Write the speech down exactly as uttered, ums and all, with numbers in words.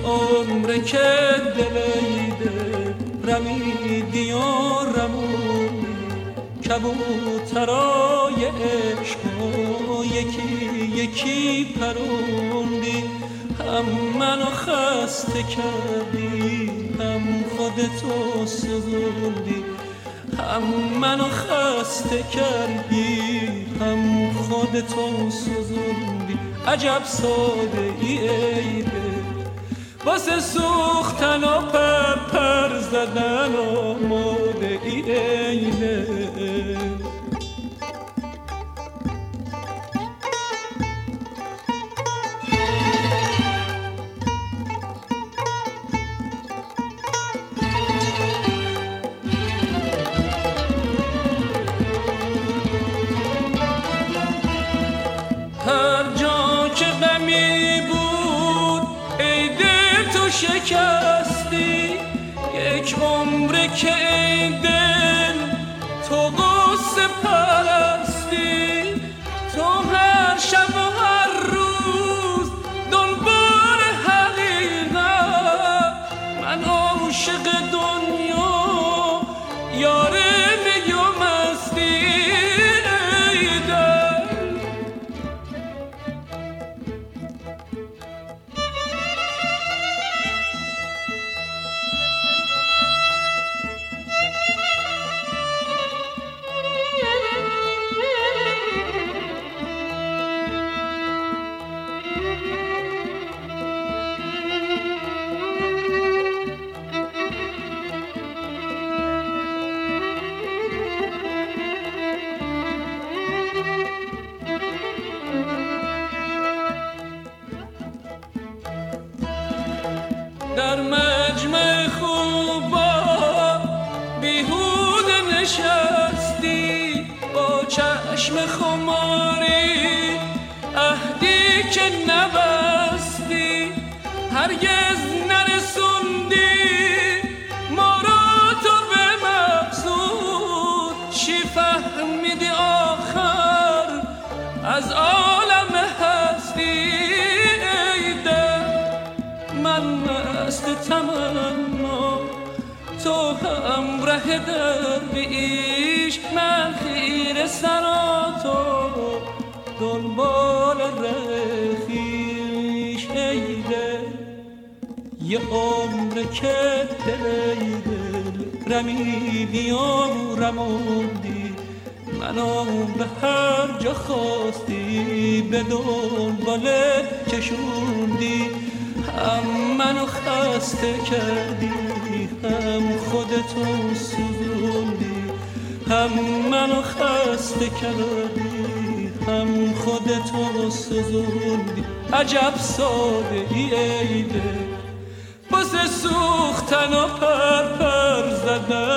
عمر که دلیده رمیدی و رمونی کبوترای عشق یکی یکی پروندی هم منو خسته کردی هم خودتو سوزوندی هم منو خسته کردی هم خودتو سوزوندی عجب ساده ای ای دل واسه سوختن و پر پر زدن و ماده ای ای دل شکستی یک عمره که ای دل تو غصه پرستی تو هر شب و هر روز دنبال حقیقت من عاشق دنیا یاره میگم مستی ای دل در مجمع خوبا بیهوده نشستی با چشم خماری عهدی که نبستی هرگز نرسوندی ما را تو به مقصود چی فهمیدی آخر از عالم هستی ای دل من مست تمنا تو همراه درویش من خیره سراتو دنبال رخیش ای دل یه عمر که دل دل رمیدی و رموندی منو به هر جا خواستی به دنبال کشوندی هم منو خسته کردی هم خودتو سوزوندی هم منو خسته کردی هم خودتو سوزوندی عجب ساده ای ای دل واسه سوختن و پر پر زدن